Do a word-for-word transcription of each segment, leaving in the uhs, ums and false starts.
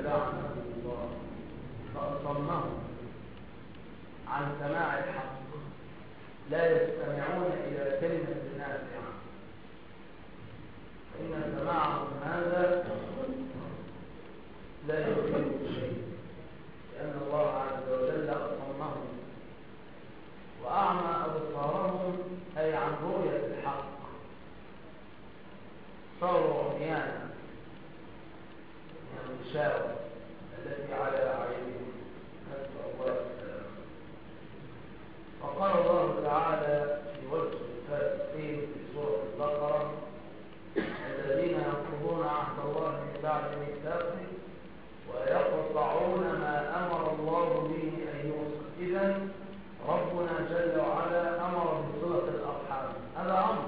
لعنه الله فأصمهم عن سماع الحق لا يستمعون إلى كلمة نافعة، فإن سماعهم هذا لا يفيد شيء، لأن الله عز وجل أصمهم وأعمى أبصارهم أي عن رؤية الحق، صاروا عميانا من الغشاوة التي على أعينهم، نسأل الله السلامة. وقال الله تعالى في وصف الفاسقين في سورة البقرة: الذين ينقضون عهد الله من بعد ميثاقه ويقطعون ما أمر الله به أن يوصل. إذن ربنا جل وعلا أمر بصلة الأرحام، هذا أمر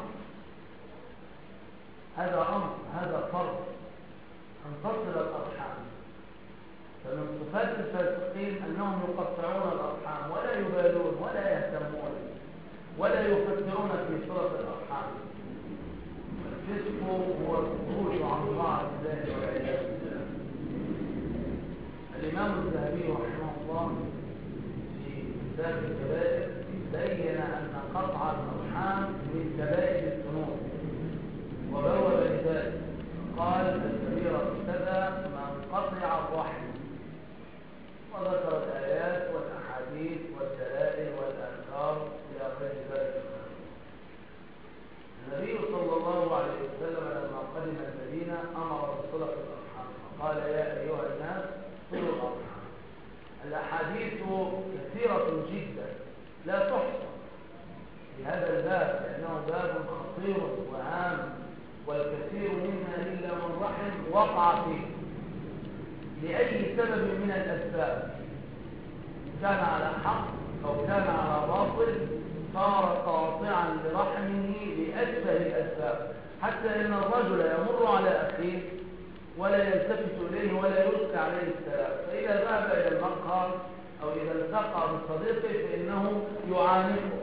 هذا أمر هذا فرض أن تصل الأرحام. فمن صفات الفاسقين أنهم يقطعون الأرحام ولا يبالون ولا يهتمون ولا يفكرون في صلة الأرحام. الفسق هو الخروج عن طاعة الله والعياذ بالله. الإمام الذهبي رحمه الله في كتاب الكبائر بين أن قطع الأرحام من كبائر الذنوب وبوب لذلك، قال: الكبيرة كذا من قطع الرحم، وذكر الآيات والأحاديث والدلائل والآثار إلى غير ذلك. النبي صلى الله عليه وسلم لما قدم المدينة أمر بصلة الأرحام، قال: يا أيها الناس صلوا الأرحام. الأحاديث كثيرة جدا لا تحصى في هذا الباب، لأنه باب خطير وهام، والكثير منها إلا من رحم وقع فيه لأي سبب من الأسباب، كان على حق أو كان على باطل، صار قاطعا لرحمه لأسفل الأسباب، حتى إن الرجل يمر على أخيه ولا يلتفت إليه ولا يلقي عليه السلام، فإذا ذهب إلى المقهى أو إذا التقى بصديقه فإنه يعانقه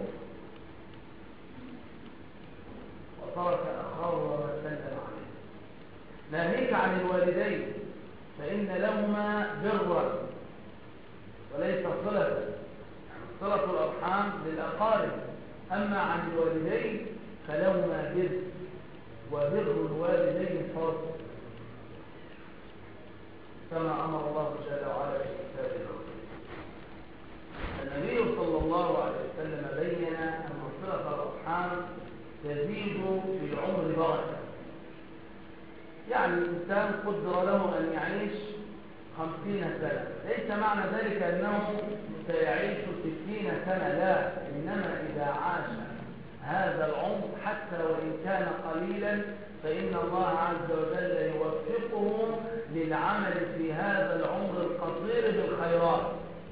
وترك أخاه وما سلم عليه. ناهيك عن الوالدين فإن لهما برا وليس صلة، يعني صلة الأرحام للأقارب، أما عن الوالدين فلهما بر، وبر الوالدين فرض كما أمر الله جل وعلا في كتابه. النبي صلى الله عليه وسلم بين أن صلة الأرحام تزيد في العمر بركة، يعني الإنسان قدر له أن يعيش خمسين سنة، ليس معنى ذلك أنه سيعيش ستين سنة، لا، إنما إذا عاش هذا العمر حتى وإن كان قليلا فإن الله عز وجل يوفقه للعمل في هذا العمر القصير بالخيرات،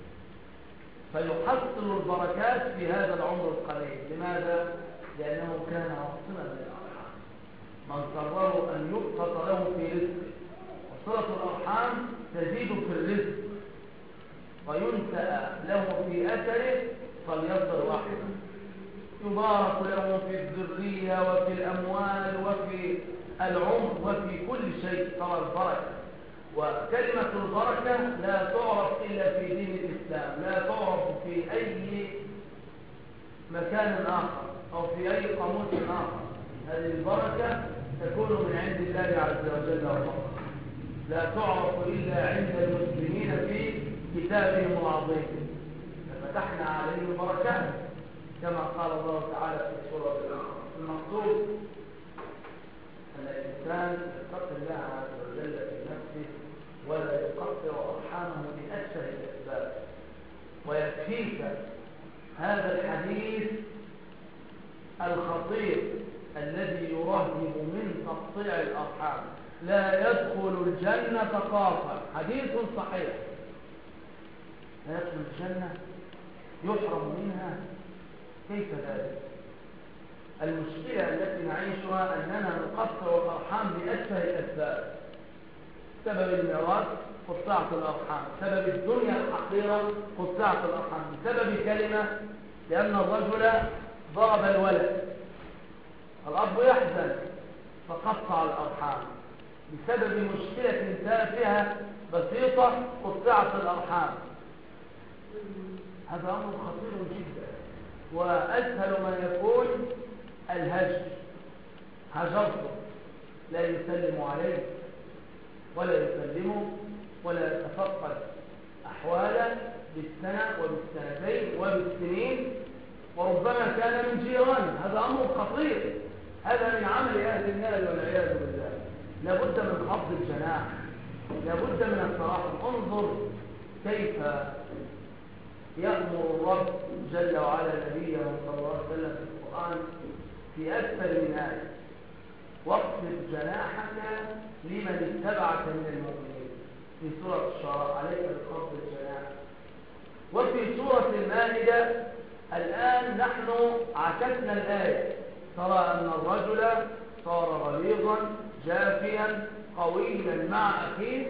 فيحصل البركات في هذا العمر القليل. لماذا؟ لأنه كان واصلا للأرحام، من سره أن يبسط له في رزقه، وصلة الأرحام تزيد في الرزق وينسأ له في أثره فليصل واحدا، يبارك له في الذرية وفي الأموال وفي العمر وفي كل شيء، ترى البركة. وكلمة البركة لا تعرف إلا في دين الإسلام، لا تعرف في أي مكان آخر أو في أي قاموس آخر. هذه البركة تكون من عند الله عز وجل فقط، لا تعرف إلا عند المسلمين في كتابهم العظيم، ففتحنا عليهم بركات كما قال الله تعالى في سورة الأخرى. المقصود أن الإنسان يتقي الله عز وجل في نفسه ولا يقطع أرحامه بأسفل الأسباب. ويكفيك هذا الحديث الخطير الذي يرهب من تقطيع الأرحام: لا يدخل الجنة قاطع، حديث صحيح. لا يدخل الجنة، يحرم منها، كيف ذلك؟ المشكلة التي نعيشها أننا نقطع الأرحام بأسفل الأسباب. سبب الميراث قطعت الأرحام، سبب الدنيا الحقيرة قطعت الأرحام، بسبب كلمة، لأن الرجل ضرب الولد، الأب يحزن فقطع الأرحام، بسبب مشكلة تافهة بسيطة قطعت الأرحام. هذا أمر خطير جدا، وأسهل ما يكون الهجر. هجرته، لا يسلم عليه ولا يسلمه ولا يتفقد أحواله بالسنة وبالسنتين وبالسنين، وربما كان من جيرانه. هذا أمر خطير، هذا من عمل أهل النار والعياذ بالله. لابد من خفض الجناح، لابد من التراحم. انظر كيف يأمر الرب جل وعلا نبيه صلى الله عليه وسلم في القرآن في أكثر من آية: واخفض جناحك لمن اتبعك من المؤمنين. في سورة الشعراء عليك بخفض الجناح. وفي سورة المائدة الآن نحن عكسنا الآية، ترى أن الرجل صار غليظا جافيا قويا مع أخيه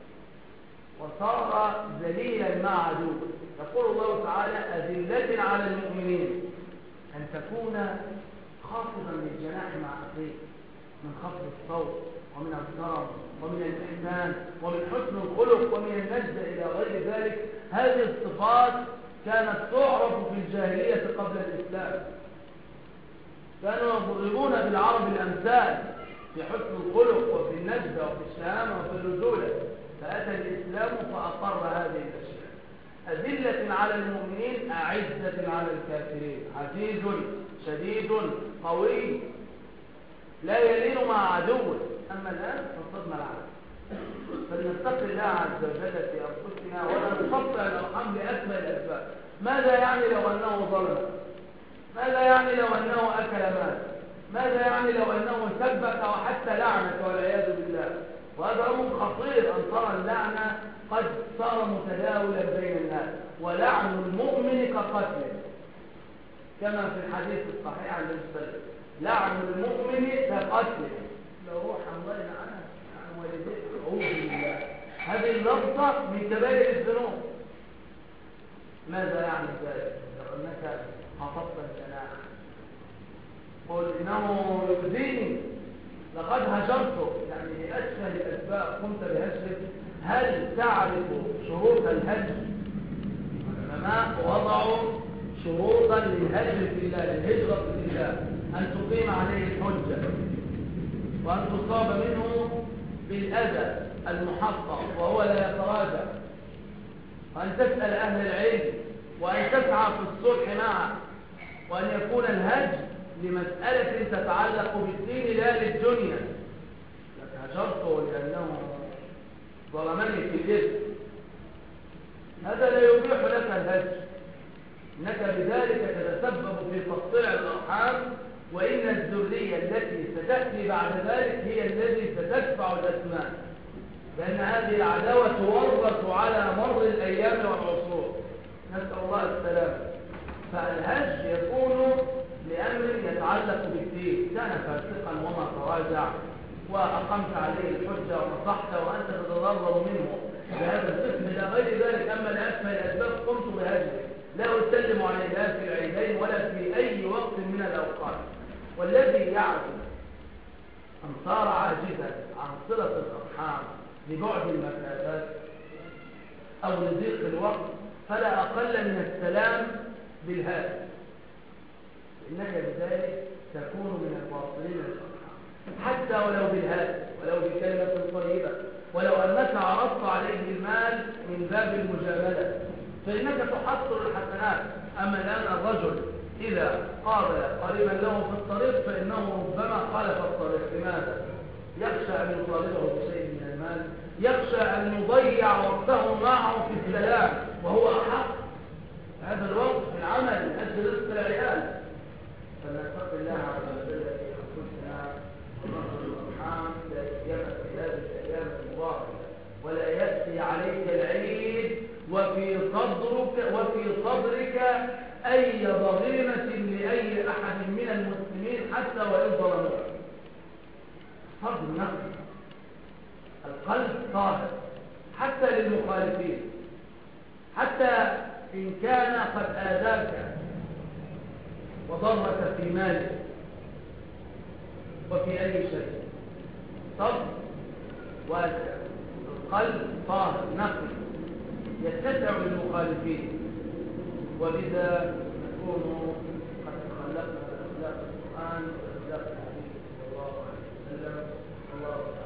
وصار ذليلا مع عدوه. يقول الله تعالى: أذلة على المؤمنين، أن تكون خافضا للجناح مع أخيك، من خفض الصوت ومن الكرم ومن الإحسان ومن حسن الخلق ومن النجد إلى غير ذلك. هذه الصفات كانت تعرف في الجاهلية قبل الإسلام. كانوا يضربون بالعرب الأمثال في حسن الخلق وفي النجد وفي الشهامة وفي الرجولة، فأتى الإسلام فأقر هذه الأشياء. أذلة على المؤمنين أعزة على الكافرين، عزيز شديد قوي لا يلين مع عدوه. أما الآن فصدنا العالم. فلنتقي الله عز وجل في أنفسنا ولا نقطع الأرحام لأسمى الأسباب. ماذا يعني لو أنه ظلم؟ ماذا يعني لو أنه أكل مال؟ ماذا يعني لو أنه سبك وحتى لعنك والعياذ بالله؟ وهذا أمر خطير، أن ترى اللعنة قد صار متداولا بين الناس، ولعن المؤمن كقتله، كما في الحديث الصحيح عن النبي: لعن المؤمن كقتله. لو روح الله يلعنه عن والديه أعوذ بالله. هذه اللفظة من كبائر الذنوب. ماذا يعني ذلك؟ لو أنك خفضت الجناح قل إنه يؤذيني لقد هجرته، يعني لأسفل الأسباب قمت بهجره. هل تعرف شروط الهجر؟ العلماء وضعوا شروطا للهجر في الله، للهجرة في الله: أن تقيم عليه الحجة، وأن تصاب منه بالأذى المحقق وهو لا يتراجع، وأن تسأل أهل العلم، وأن تسعى في الصلح معه، وأن يكون الهجر لمسألة تتعلق بالدين لا للدنيا. هجرته لأنه ظلمني في الجسم، هذا لا يبيح لك الهجر، إنك بذلك تتسبب في تقطيع الأرحام، وإن الذرية التي ستأتي بعد ذلك هي التي ستدفع الأثمان، لأن هذه العداوة تورث على مر الأيام والعصور، نسأل الله السلامة. فالهجر يكون لأمر يتعلق بالدين، كان فاسقا وما تراجع وأقمت عليه الحجة ونصحت وأنت تتضرر منه بهذا القسم إلى غير ذلك. أما لأسفل الأسباب قمت بهجره، لا أسلم عليه لا في العيدين ولا في أي وقت من الأوقات. والذي يعلم أن صار عاجزا عن صلة الأرحام لبعد المسافات أو لضيق الوقت فلا أقل من السلام بالهاتف، إنك بذلك تكون من الواصلين للأرحام، حتى ولو بالهاتف ولو بكلمة طيبة، ولو أنك عرضت عليه المال من باب المجاملة فإنك تحصل الحسنات. أما الآن الرجل إذا قابل قريبا له في الطريق فإنه ربما خالف الطريق. لماذا؟ يخشى أن يطالبه بشيء من المال، يخشى أن يضيع وقته معه في السلام، وهو أحق هذا الوقت في العمل من أجل رزق العيال. فلنتقي الله عز وجل في أنفسنا ونصل الأرحام في هذه الأيام المباركة، ولا يأتي عليك العيد وفي صدرك وفي صدرك أي ضغينة لأي أحد من المسلمين حتى وإن ظلموك. صدر نفسك، القلب طاهر حتى للمخالفين، حتى إن كان قد آذاك وضرك في مالك وفي أي شيء. صدر واسع، القلب طاهر نقي يتسع للمخالفين، وبذا نكون قد تخلقنا بأخلاق القرآن وأخلاق النبي صلى الله عليه وسلم. الله